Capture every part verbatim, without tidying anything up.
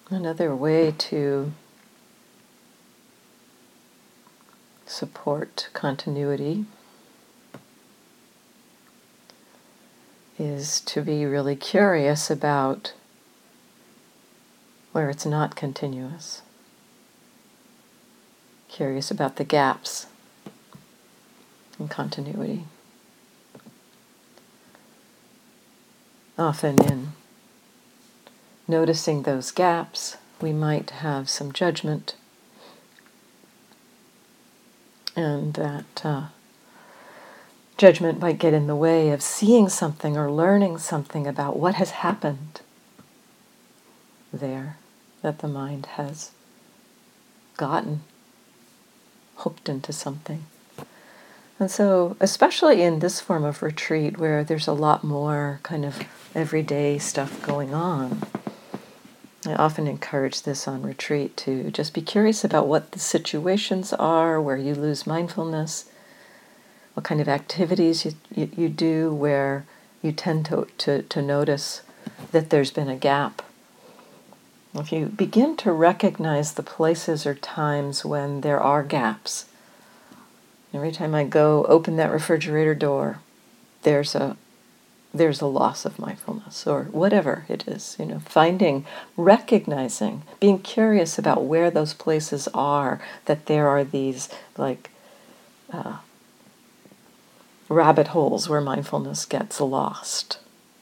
Another way to support continuity is to be really curious about where it's not continuous. Curious about the gaps in continuity. Often in noticing those gaps, we might have some judgment, and that uh, judgment might get in the way of seeing something or learning something about what has happened there, that the mind has gotten hooked into something. And so, especially in this form of retreat where there's a lot more kind of everyday stuff going on, I often encourage this on retreat to just be curious about what the situations are where you lose mindfulness, what kind of activities you, you, you do where you tend to, to, to notice that there's been a gap. If you begin to recognize the places or times when there are gaps, every time I go open that refrigerator door, there's a there's a loss of mindfulness, or whatever it is, you know, finding, recognizing, being curious about where those places are, that there are these like uh, rabbit holes where mindfulness gets lost.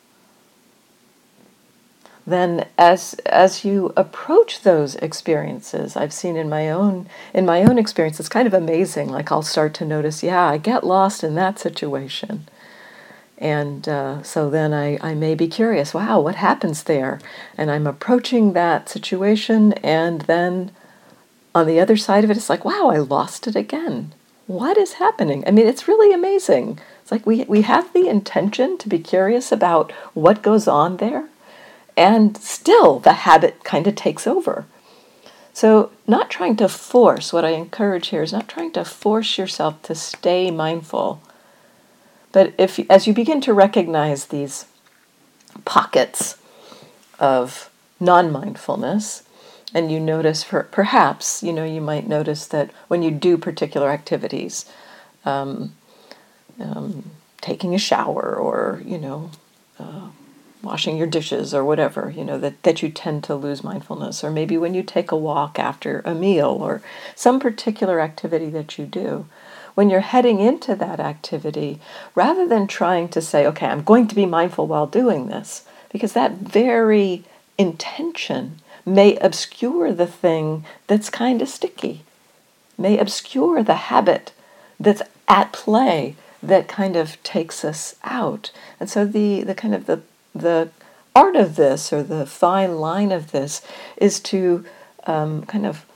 Then as as you approach those experiences, I've seen in my own in my own experience, it's kind of amazing. Like I'll start to notice, yeah, I get lost in that situation. And uh, so then I, I may be curious, wow, what happens there? And I'm approaching that situation, and then on the other side of it, it's like, wow, I lost it again. What is happening? I mean, it's really amazing. It's like we, we have the intention to be curious about what goes on there, and still the habit kind of takes over. So not trying to force, what I encourage here is not trying to force yourself to stay mindful. But if, as you begin to recognize these pockets of non-mindfulness, and you notice, for, perhaps, you know, you might notice that when you do particular activities, um, um, taking a shower, or, you know, uh, washing your dishes, or whatever, you know, that, that you tend to lose mindfulness, or maybe when you take a walk after a meal, or some particular activity that you do. When you're heading into that activity, rather than trying to say, okay, I'm going to be mindful while doing this, because that very intention may obscure the thing that's kind of sticky, may obscure the habit that's at play that kind of takes us out. And so the, the kind of the, the art of this, or the fine line of this, is to um, kind of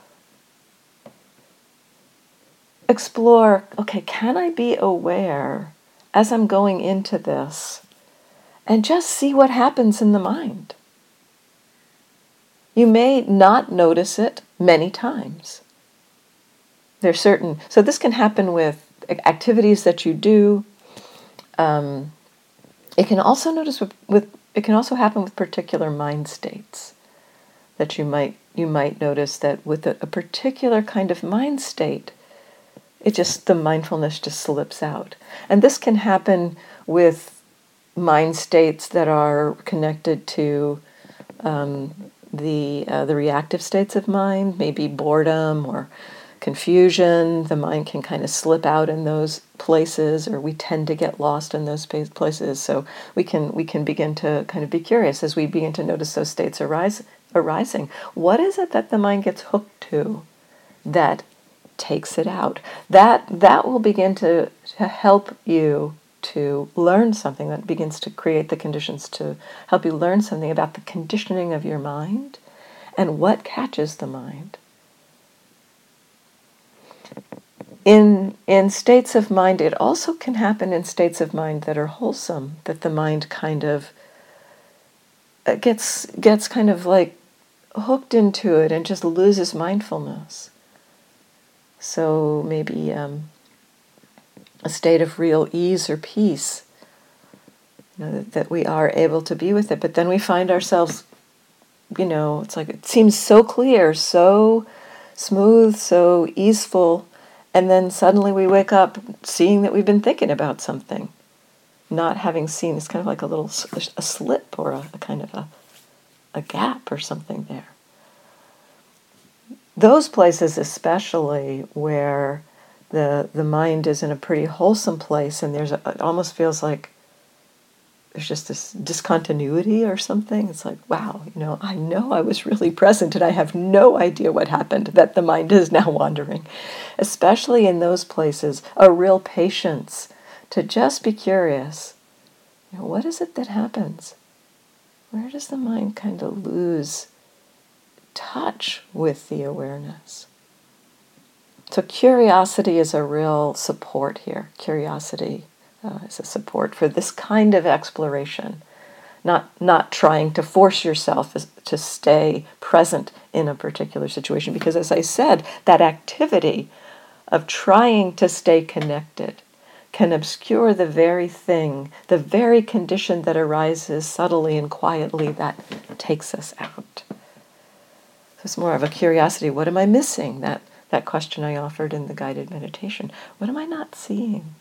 explore, okay, can I be aware as I'm going into this and just see what happens in the mind? You may not notice it many times. There's certain, so this can happen with activities that you do. Um, it can also notice with, with it can also happen with particular mind states that you might you might notice that with a, a particular kind of mind state, it just, the mindfulness just slips out. And this can happen with mind states that are connected to um, the uh, the reactive states of mind, maybe boredom or confusion. The mind can kind of slip out in those places, or we tend to get lost in those places. So we can we can begin to kind of be curious as we begin to notice those states arise arising. What is it that the mind gets hooked to that takes it out? That that will begin to, to help you to learn something, that begins to create the conditions to help you learn something about the conditioning of your mind and what catches the mind. In in states of mind, it also can happen in states of mind that are wholesome, that the mind kind of gets gets kind of like hooked into it and just loses mindfulness. So maybe um, a state of real ease or peace, you know, that, that we are able to be with it, but then we find ourselves you know, it's like it seems so clear, so smooth, so easeful, and then suddenly we wake up seeing that we've been thinking about something, not having seen. It's kind of like a little a slip or a, a kind of a, a gap or something there. Those places especially where the the mind is in a pretty wholesome place and there's a, it almost feels like there's just this discontinuity or something. It's like, wow, you know, I know I was really present and I have no idea what happened, that the mind is now wandering. Especially in those places, a real patience to just be curious. You know, what is it that happens? Where does the mind kind of lose touch with the awareness? So curiosity is a real support here. Curiosity uh, is a support for this kind of exploration. Not, not trying to force yourself to stay present in a particular situation. Because as I said, that activity of trying to stay connected can obscure the very thing, the very condition that arises subtly and quietly that takes us out. So it's more of a curiosity. What am I missing? That, that question I offered in the guided meditation. What am I not seeing?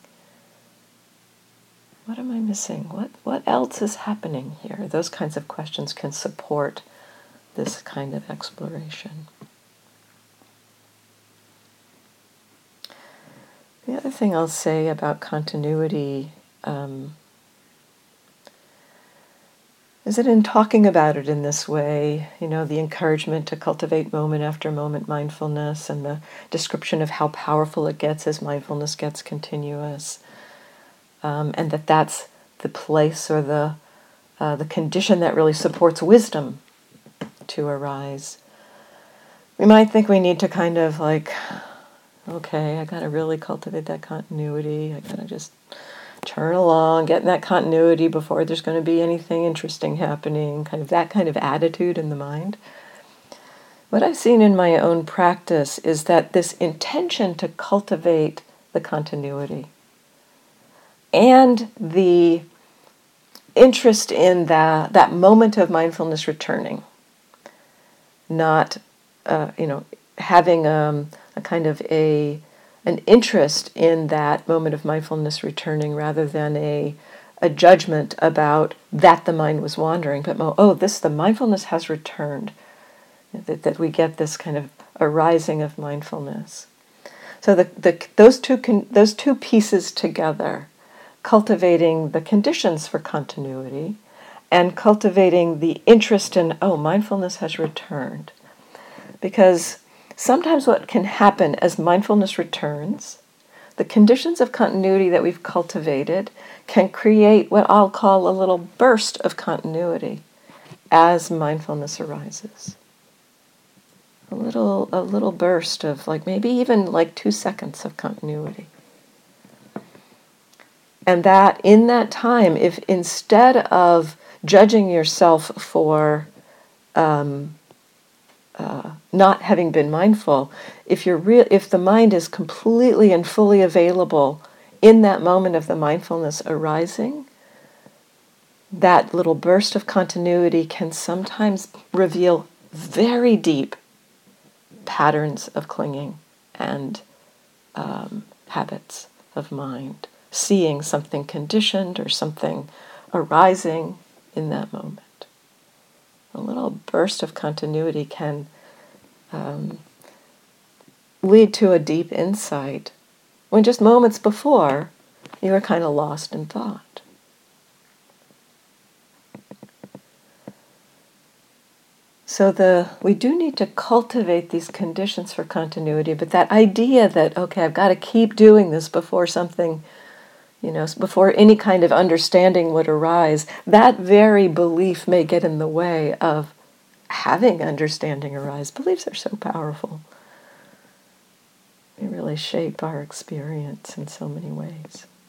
What am I missing? What, what else is happening here? Those kinds of questions can support this kind of exploration. The other thing I'll say about continuity um, is that in talking about it in this way, you know, the encouragement to cultivate moment after moment mindfulness and the description of how powerful it gets as mindfulness gets continuous, um, and that that's the place or the uh, the condition that really supports wisdom to arise. We might think we need to kind of like, okay, I got to really cultivate that continuity. I got to just turn along, get in that continuity before there's going to be anything interesting happening, kind of that kind of attitude in the mind. What I've seen in my own practice is that this intention to cultivate the continuity and the interest in that, that moment of mindfulness returning, not, uh, you know, having um, a kind of a an interest in that moment of mindfulness returning rather than a a judgment about that the mind was wandering, but oh, this the mindfulness has returned, that, that we get this kind of arising of mindfulness. So the, the those two con, those two pieces together, cultivating the conditions for continuity and cultivating the interest in, oh, mindfulness has returned. Because sometimes what can happen as mindfulness returns, the conditions of continuity that we've cultivated can create what I'll call a little burst of continuity as mindfulness arises. A little, a little burst of like maybe even like two seconds of continuity. And that in that time, if instead of judging yourself for um, Uh, not having been mindful, if you're real, if the mind is completely and fully available in that moment of the mindfulness arising, that little burst of continuity can sometimes reveal very deep patterns of clinging and um, habits of mind, seeing something conditioned or something arising in that moment. A little burst of continuity can um, lead to a deep insight when just moments before you were kind of lost in thought. So the we do need to cultivate these conditions for continuity, but that idea that, okay, I've got to keep doing this before something, you know, before any kind of understanding would arise, that very belief may get in the way of having understanding arise. Beliefs are so powerful. They really shape our experience in so many ways.